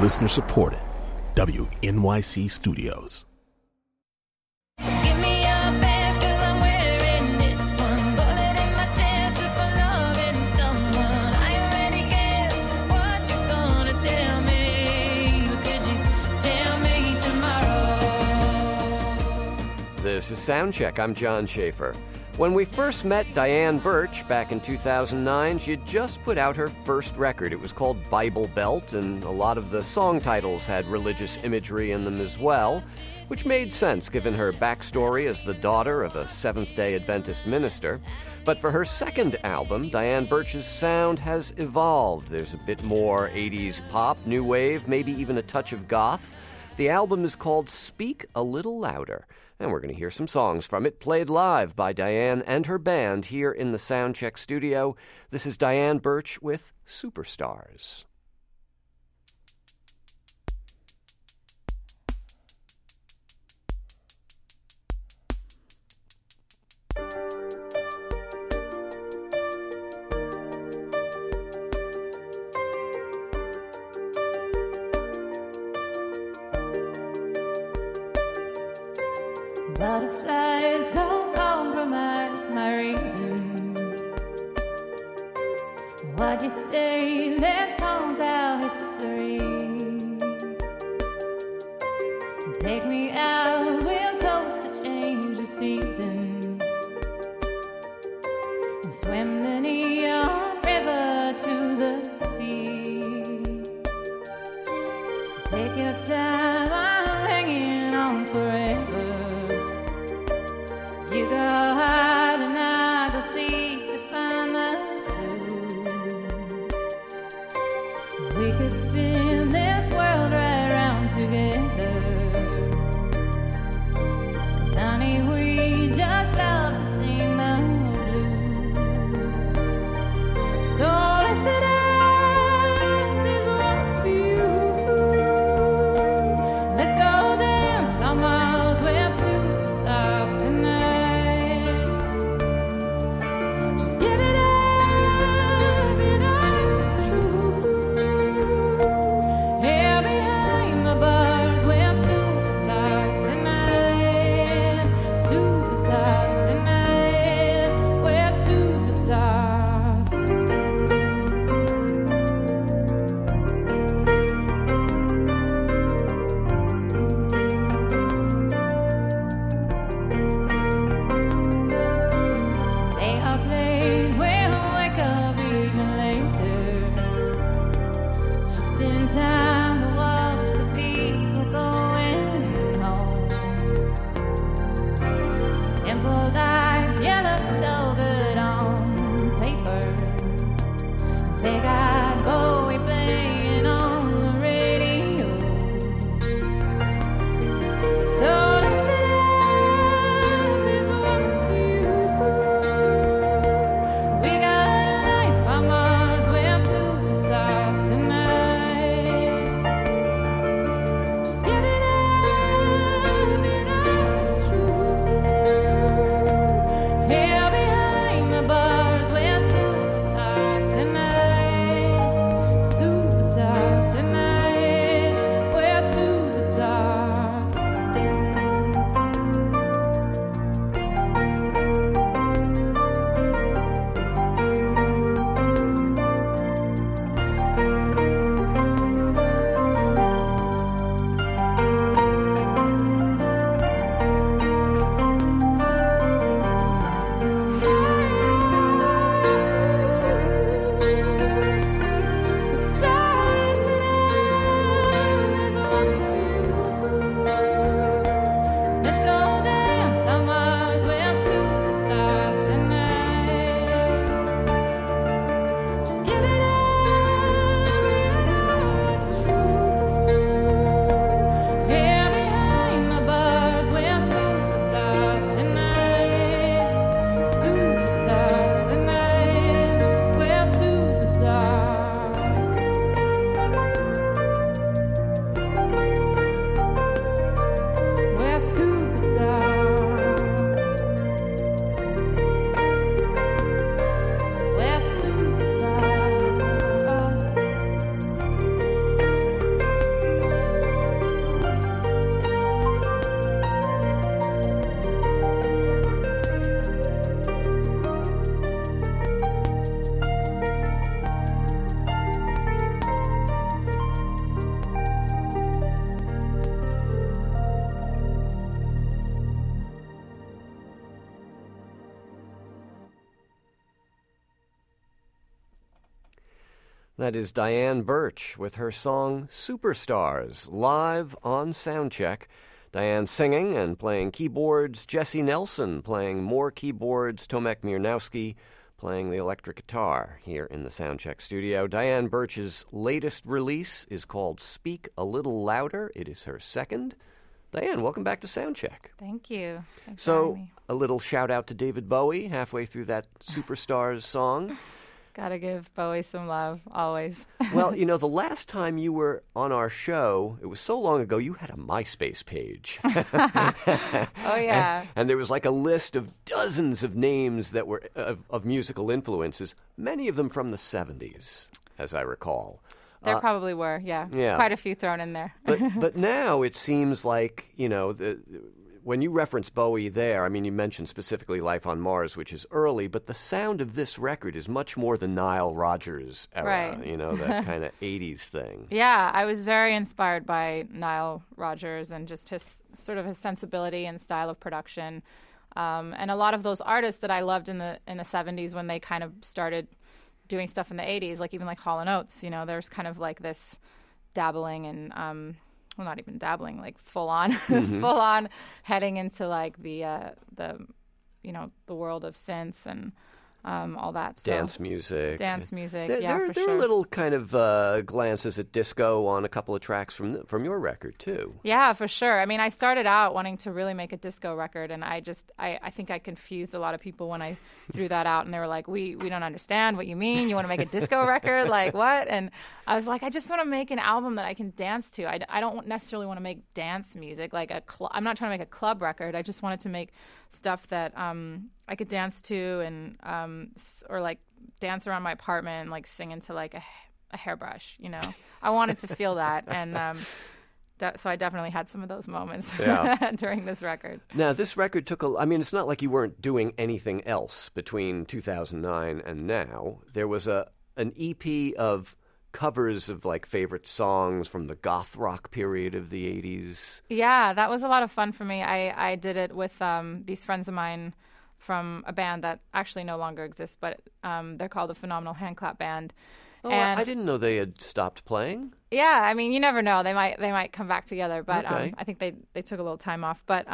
Listener supported. WNYC Studios. So give me your best, 'cause I'm wearing this one. Bullet in my chest just for loving someone. I already guessed what you're gonna tell me. Could you tell me tomorrow? This is Soundcheck. I'm John Schaefer. When we first met Diane Birch back in 2009, she had just put out her first record. It was called Bible Belt, and a lot of the song titles had religious imagery in them as well, which made sense given her backstory as the daughter of a Seventh-day Adventist minister. But for her second album, Diane Birch's sound has evolved. There's a bit more 80s pop, new wave, maybe even a touch of goth. The album is called Speak a Little Louder, and we're going to hear some songs from it played live by Diane and her band here in the Soundcheck studio. This is Diane Birch with Superstars. Butterflies don't compromise my reason. Why'd you say let's haunt our history? Take me out, we'll toast the change of season. And swim the neon river to the sea. Take your time, I'm hanging on forever. You go hide and I go seek to find the clues. We could spin this world right round together. 'Cause honey, we just love to sing the blues. So listen up, this one's for you. Let's go dance on Mars, we're superstars tonight. Here behind the bars, we're superstars tonight. That is Diane Birch with her song Superstars, live on Soundcheck. Diane singing and playing keyboards, Jesse Nelson playing more keyboards, Tomek Mirnowski playing the electric guitar here in the Soundcheck studio. Diane Birch's latest release is called Speak a Little Louder. It is her second. Diane, welcome back to Soundcheck. Thank you. Thanks for So, having me. a little shout out to David Bowie halfway through that Superstars song. Gotta give Bowie some love, always. Well, you know, the last time you were on our show, it was so long ago, you had a MySpace page. Oh, yeah. And there was like a list of dozens of names that were of musical influences, many of them from the 70s, as I recall. There probably were, yeah. yeah. Quite a few thrown in there. But now it seems like, you know, when you reference Bowie there, I mean, you mentioned specifically Life on Mars, which is early, but the sound of this record is much more the Nile Rodgers era, Right. you know, that kind of 80s thing. Yeah, I was very inspired by Nile Rodgers and just his sensibility and style of production. And a lot of those artists that I loved in the 70s when they kind of started doing stuff in the 80s, like even like Hall & Oates, you know, there's kind of like this dabbling and well, not even dabbling, like full on heading into like the you know, the world of synths and all that. So, Dance music. Yeah, for there sure. are little kind of glances at disco on a couple of tracks from your record, too. Yeah, for sure. I mean, I started out wanting to really make a disco record, and I think I confused a lot of people when I threw that out, and they were like, we don't understand what you mean. You want to make a disco record? Like, what? And I was like, I just want to make an album that I can dance to. I don't necessarily want to make dance music. Like I'm not trying to make a club record. I just wanted to make stuff that I could dance to and or like dance around my apartment and like sing into like a hairbrush, you know. I wanted to feel that, and so I definitely had some of those moments during this record. Now, this record I mean, it's not like you weren't doing anything else between 2009 and now. There was an EP of covers of like favorite songs from the goth rock period of the 80s. Yeah, that was a lot of fun for me. I did it with these friends of mine from a band that actually no longer exists, but they're called the Phenomenal Handclap Band. Oh, and I didn't know they had stopped playing. yeah, I mean, you never know. They might come back together, but Okay. I think they took a little time off. But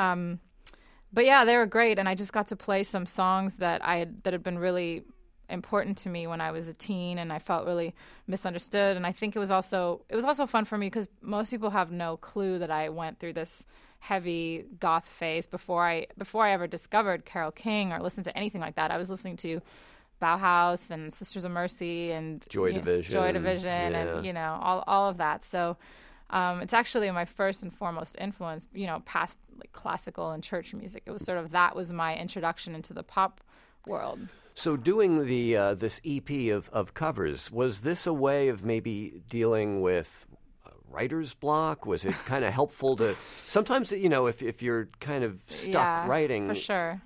yeah, they were great, and I just got to play some songs that had been really important to me when I was a teen, and I felt really misunderstood. And I think it was also fun for me because most people have no clue that I went through this heavy goth phase before I ever discovered Carole King or listened to anything like that. I was listening to Bauhaus and Sisters of Mercy and Joy Division. and you know all of that. So it's actually my first and foremost influence, you know, past like classical and church music. It was that was my introduction into the pop world. So doing this EP of covers, was this a way of maybe dealing with writer's block? Was it kind of helpful to sometimes, you know, if you're kind of stuck writing? For sure.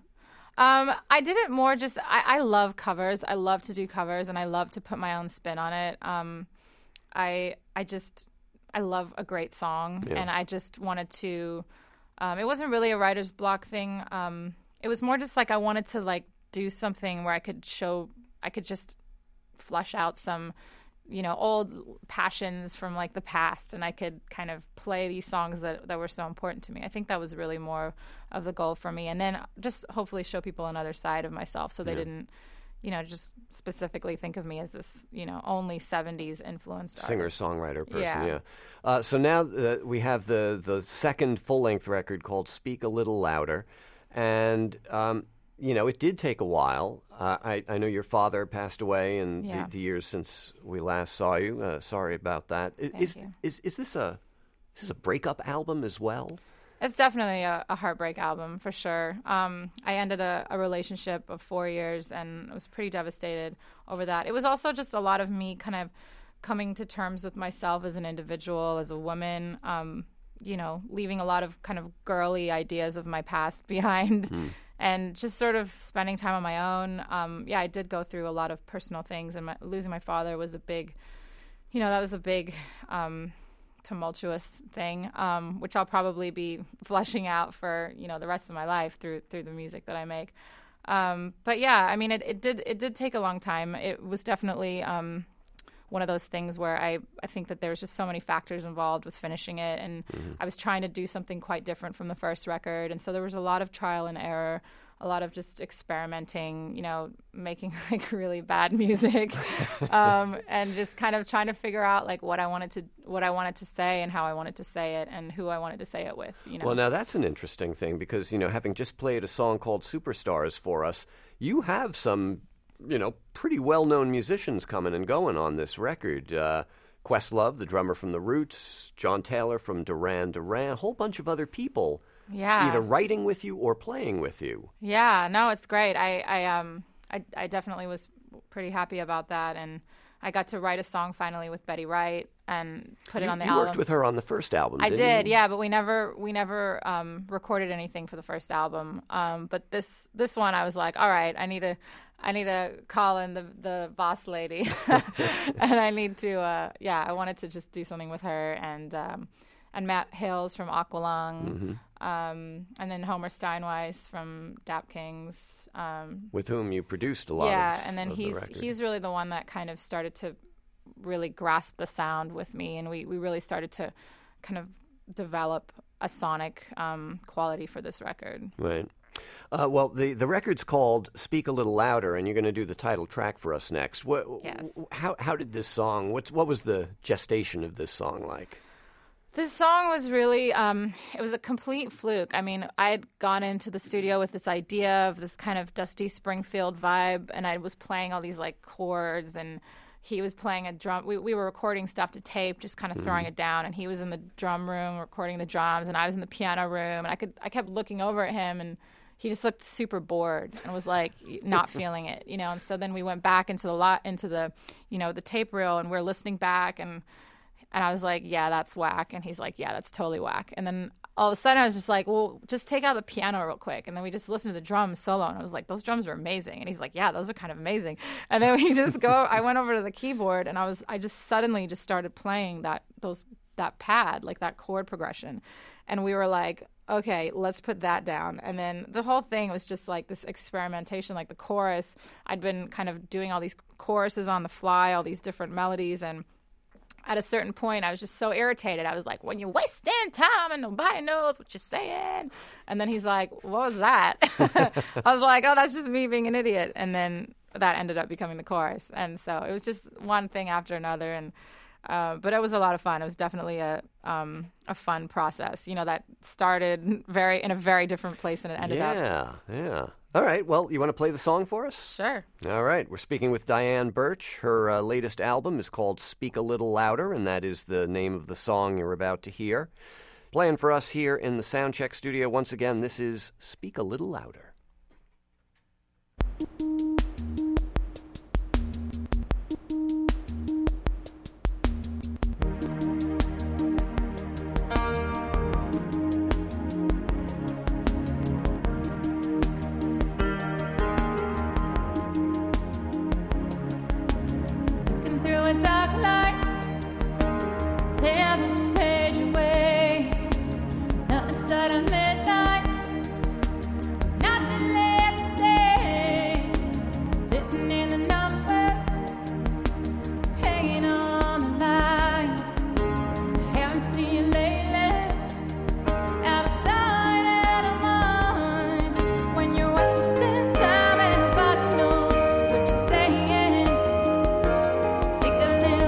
I did it more just I love covers. I love to do covers, and I love to put my own spin on it. I love a great song, and I just wanted to. It wasn't really a writer's block thing. It was more just like I wanted to like do something where I could just flush out some, you know, old passions from like the past, and I could kind of play these songs that were so important to me. I think that was really more of the goal for me, and then just hopefully show people another side of myself, so they didn't, you know, just specifically think of me as this, you know, only 70s influenced Singer-songwriter person, Yeah. So now we have the second full-length record called Speak a Little Louder, and you know, it did take a while. I know your father passed away in the years since we last saw you. Sorry about that. Is this a breakup album as well? It's definitely a heartbreak album, for sure. I ended a relationship of 4 years, and I was pretty devastated over that. It was also just a lot of me kind of coming to terms with myself as an individual, as a woman, you know, leaving a lot of kind of girly ideas of my past behind. And just sort of spending time on my own. I did go through a lot of personal things, and losing my father was a big, you know, that was a big tumultuous thing, which I'll probably be fleshing out for, you know, the rest of my life through the music that I make. But yeah, I mean, it did take a long time. It was definitely one of those things where I think that there was just so many factors involved with finishing it, and I was trying to do something quite different from the first record, and so there was a lot of trial and error, a lot of just experimenting, making like really bad music, and just kind of trying to figure out like what I wanted to say and how I wanted to say it and who I wanted to say it with. Well, now that's an interesting thing because having just played a song called "Superstars" for us, you have some pretty well-known musicians coming and going on this record. Questlove, the drummer from The Roots, John Taylor from Duran Duran, a whole bunch of other people. Yeah. Either writing with you or playing with you. Yeah, no, it's great. I definitely was pretty happy about that, and I got to write a song finally with Betty Wright and put it on the album. You worked with her on the first album, I didn't did, you? yeah, but we never recorded anything for the first album. But this one, I was like, all right, I need to call in the boss lady, and I need to, I wanted to just do something with her and Matt Hales from Aqualung, and then Homer Steinweiss from Dap Kings. With whom you produced a lot and then he's really the one that kind of started to really grasp the sound with me, and we really started to kind of develop a sonic quality for this record. Right. Well, the record's called "Speak a Little Louder," and you're going to do the title track for us next. Yes. How did this song? What was the gestation of this song like? This song was really, it was a complete fluke. I mean, I had gone into the studio with this idea of this kind of Dusty Springfield vibe, and I was playing all these like chords, and he was playing a drum. We were recording stuff to tape, just kind of throwing it down, and he was in the drum room recording the drums, and I was in the piano room, and I kept looking over at him, and he just looked super bored and was like not feeling it, And so then we went back into the the tape reel, and we're listening back, and I was like, yeah, that's whack. And he's like, yeah, that's totally whack. And then all of a sudden I was just like, well, just take out the piano real quick. And then we just listened to the drums solo. And I was like, those drums are amazing. And he's like, yeah, those are kind of amazing. And then I went over to the keyboard, and I just suddenly just started playing that pad, like that chord progression. And we were like, okay, let's put that down. And then the whole thing was just like this experimentation, like the chorus. I'd been kind of doing all these choruses on the fly, all these different melodies, and at a certain point, I was just so irritated. I was like, when you're wasting time and nobody knows what you're saying. And then he's like, what was that? I was like, oh, that's just me being an idiot. And then that ended up becoming the chorus. And so it was just one thing after another. And but it was a lot of fun. It was definitely a fun process, that started in a very different place than it ended up. Yeah. All right. Well, you want to play the song for us? Sure. All right. We're speaking with Diane Birch. Her latest album is called Speak a Little Louder, and that is the name of the song you're about to hear. Playing for us here in the Soundcheck studio once again, this is Speak a Little Louder. Speak a little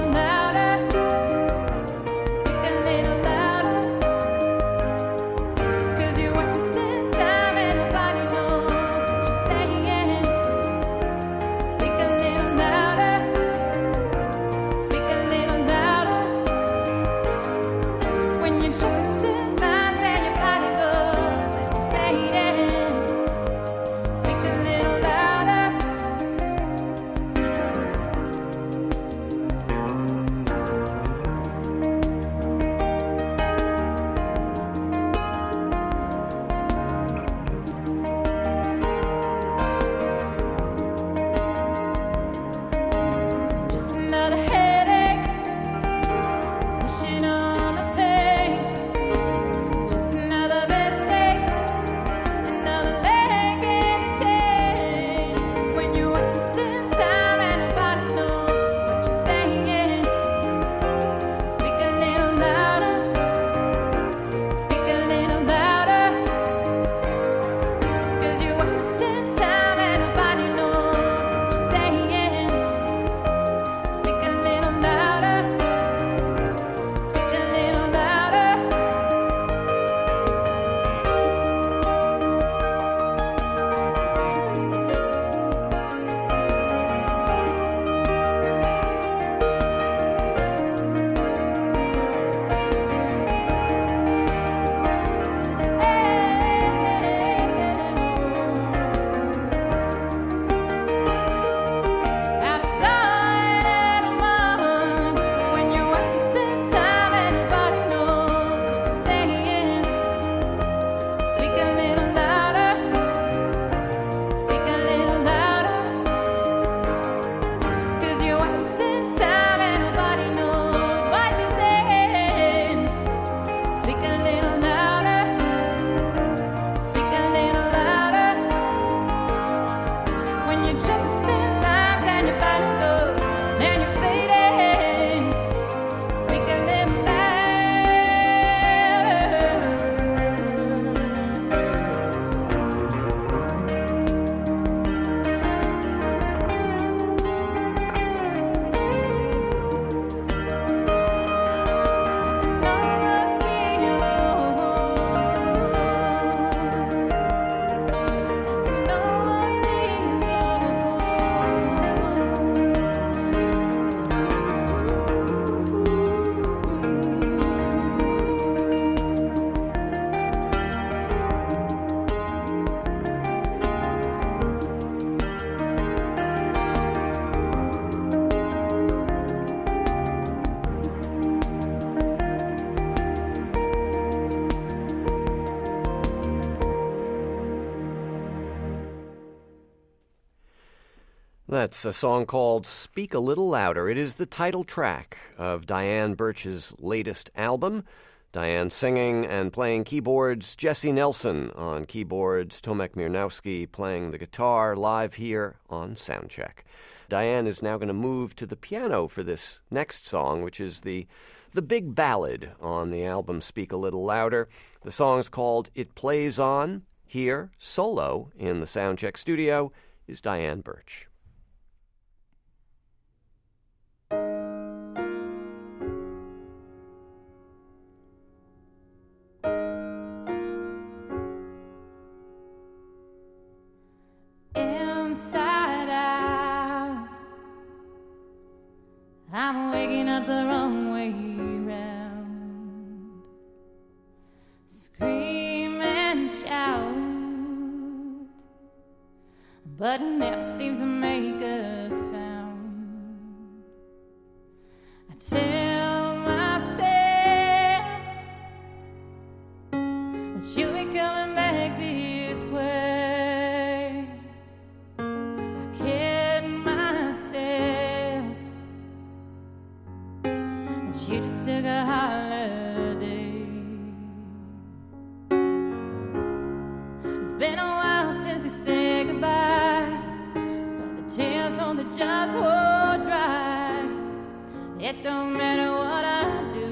That's a song called Speak a Little Louder. It is the title track of Diane Birch's latest album. Diane singing and playing keyboards, Jesse Nelson on keyboards, Tomek Mirnowski playing the guitar live here on Soundcheck. Diane is now going to move to the piano for this next song, which is the big ballad on the album Speak a Little Louder. The song's called It Plays On. Here, solo in the Soundcheck studio, is Diane Birch. Inside out, I'm waking up the wrong way round. Scream and shout, but it never seems to make a sound. I tell myself that you'll be coming back this way. I kid myself that you just took a holiday. It's been a while since we said goodbye, but the tears on the jars will dry. It don't matter what I do.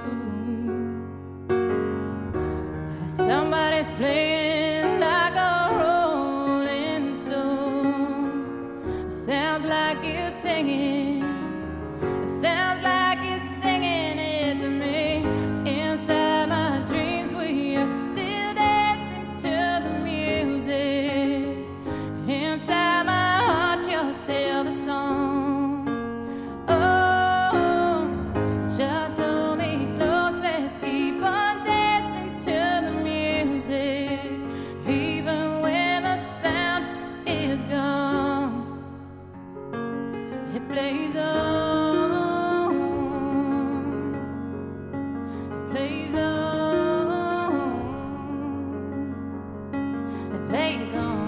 Somebody's playing like a rolling stone. Sounds like you're singing. It sounds like you're singing it to me. Inside my dreams we are still dancing to the music. Inside my heart you're still the song. Oh, just hold me close, let's keep on dancing to the music. Even when the sound is gone, it plays on. It plays on. It plays on.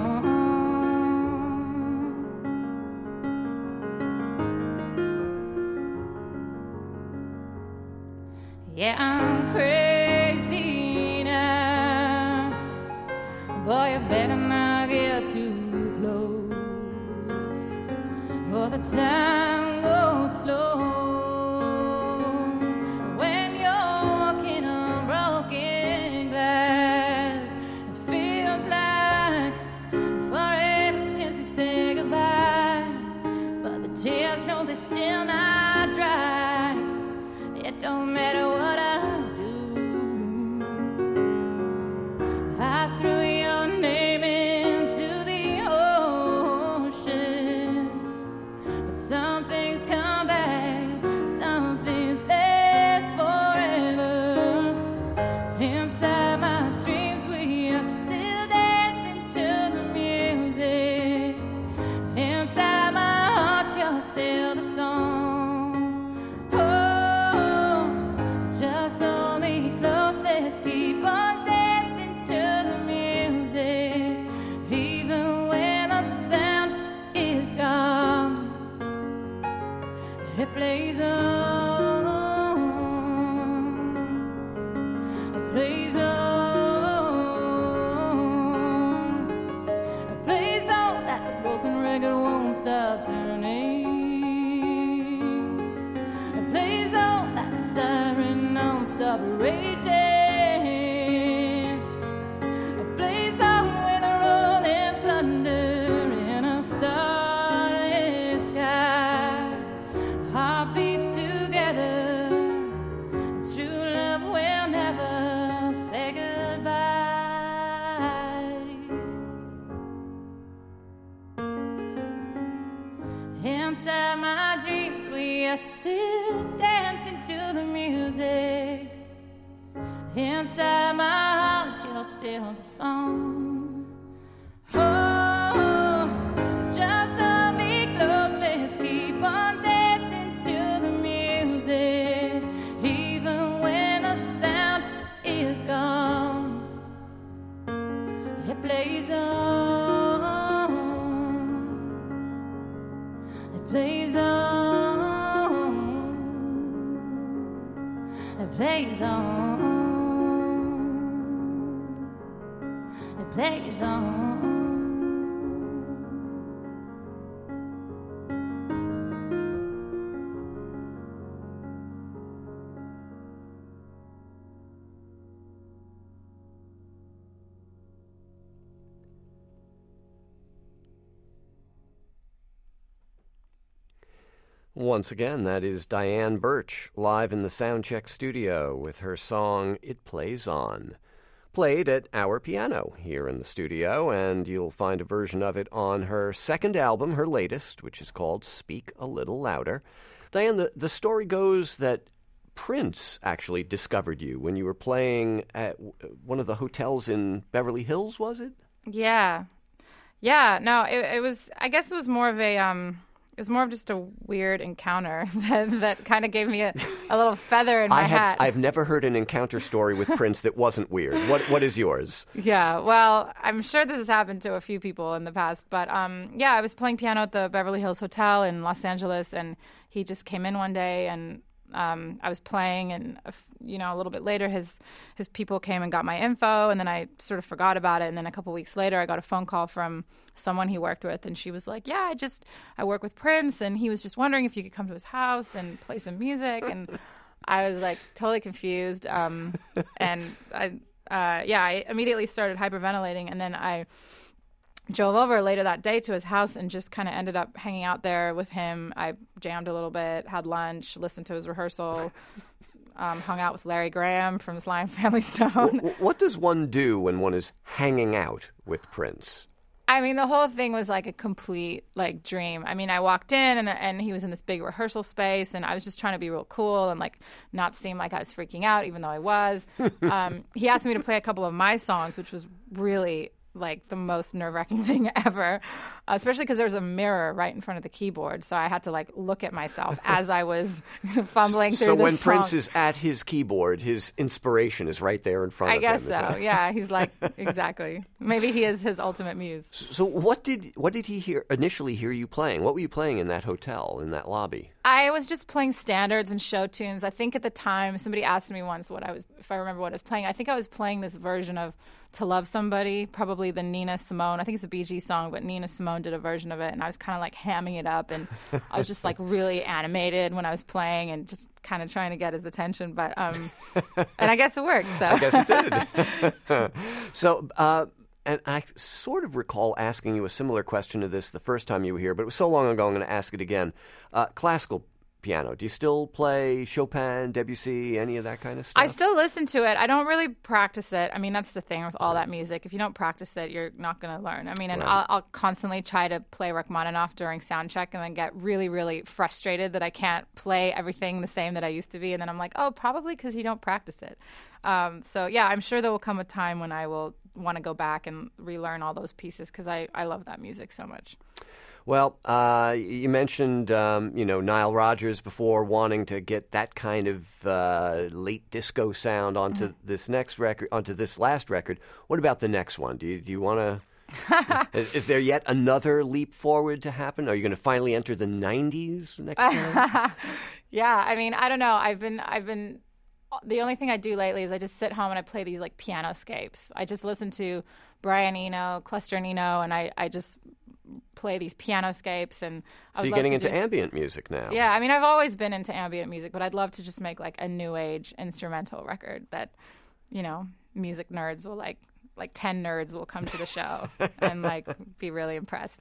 Yeah, I'm crazy now. Boy, you better not get too close, or the time goes slow. When you're walking on broken glass, it feels like forever since we said goodbye. But the tears, no, they're still not dry. It don't matter what I do. I threw your name into the ocean, but some things come back, some things last forever. Inside my dreams we are still dancing to the music. Inside my heart you're still the song. Just hold me close, let's keep on dancing to the music. Even when the sound is gone, it plays on. It plays on. It plays on like a broken record won't stop turning. It plays on like a siren non-stop raging. It plays on with a rolling thunder in a starless sky. Heartbeats together, true love will never say goodbye. Inside my dreams we are still dancing to the music. Inside my heart you're still the song. Oh, just hold me close, let's keep on dancing to the music. Even when the sound is gone, it plays on. It plays on. It plays on. Once again, that is Diane Birch, live in the Soundcheck studio with her song It Plays On. Played at our piano here in the studio, and you'll find a version of it on her second album, her latest, which is called Speak a Little Louder. Diane, the story goes that Prince actually discovered you when you were playing at one of the hotels in Beverly Hills, was it? Yeah. Yeah, no, it was, I guess it was more of a, it was more of just a weird encounter that kind of gave me a little feather in my hat. I've never heard an encounter story with Prince that wasn't weird. What is yours? Yeah, well, I'm sure this has happened to a few people in the past, but yeah, I was playing piano at the Beverly Hills Hotel in Los Angeles, and he just came in one day, and I was playing, and a little bit later, his people came and got my info, and then I sort of forgot about it. And then a couple weeks later, I got a phone call from someone he worked with, and she was like, "Yeah, I work with Prince, and he was just wondering if you could come to his house and play some music." And I was like totally confused, and I immediately started hyperventilating, and then I drove over later that day to his house and just kind of ended up hanging out there with him. I jammed a little bit, had lunch, listened to his rehearsal, hung out with Larry Graham from Sly and Family Stone. What does one do when one is hanging out with Prince? I mean, the whole thing was like a complete dream. I mean, I walked in and he was in this big rehearsal space, and I was just trying to be real cool and not seem like I was freaking out, even though I was. He asked me to play a couple of my songs, which was really the most nerve-wracking thing ever, especially because there was a mirror right in front of the keyboard, so I had to look at myself as I was fumbling through. So when song. Prince is at his keyboard, his inspiration is right there in front of him. I guess so. Yeah, he's exactly. Maybe he is his ultimate muse. So what did he initially hear you playing? What were you playing in that hotel, in that lobby? I was just playing standards and show tunes. I think at the time somebody asked me once if I remember what I was playing. I think I was playing this version of To Love Somebody, probably the Nina Simone. I think it's a Bee Gees song, but Nina Simone did a version of it, and I was kind of hamming it up, and I was just really animated when I was playing and just kind of trying to get his attention. But and I guess it worked. So I guess it did. So. And I sort of recall asking you a similar question to this the first time you were here, but it was so long ago I'm going to ask it again. Classical piano, do you still play Chopin, Debussy, any of that kind of stuff? I still listen to it. I don't really practice it. I mean, that's the thing with all that music. If you don't practice it, you're not going to learn. I mean, and right. I'll constantly try to play Rachmaninoff during sound check and then get really, really frustrated that I can't play everything the same that I used to be. And then I'm like, oh, probably because you don't practice it. So, yeah, I'm sure there will come a time when I will want to go back and relearn all those pieces because I love that music so much. Well, you mentioned, Nile Rodgers before wanting to get that kind of late disco sound onto this next record, onto this last record. What about the next one? Do you want to? Is there yet another leap forward to happen? Are you going to finally enter the 90s next time? Yeah, I mean, I don't know. I've been. The only thing I do lately is I just sit home and I play these pianoscapes. I just listen to Brian Eno, Cluster and Eno, and I just play these pianoscapes. And so you're getting into ambient music now. Yeah, I mean, I've always been into ambient music, but I'd love to just make a new age instrumental record that, music nerds will 10 nerds will come to the show and be really impressed.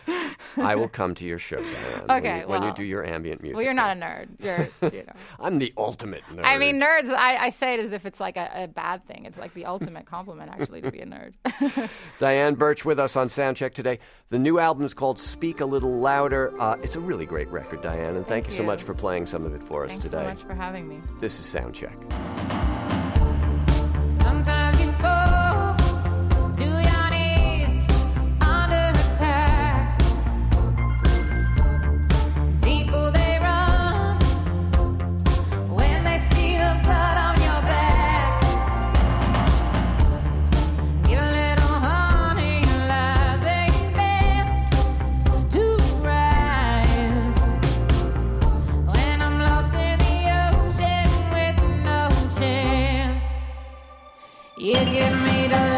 I will come to your show, Diane, okay, when you do your ambient music. Well, you're not a nerd. You're, I'm the ultimate nerd. I mean, nerds, I say it as if it's a bad thing. It's the ultimate compliment, actually, to be a nerd. Diane Birch with us on Soundcheck today. The new album is called Speak a Little Louder. It's a really great record, Diane, and thank you so much for playing some of it for us today. Thanks so much for having me. This is Soundcheck. Sometimes you fall to your knees under attack. People, they run when they see the blood on your back. Give a little honey, lies ain't meant to rise. When I'm lost in the ocean with no You give me the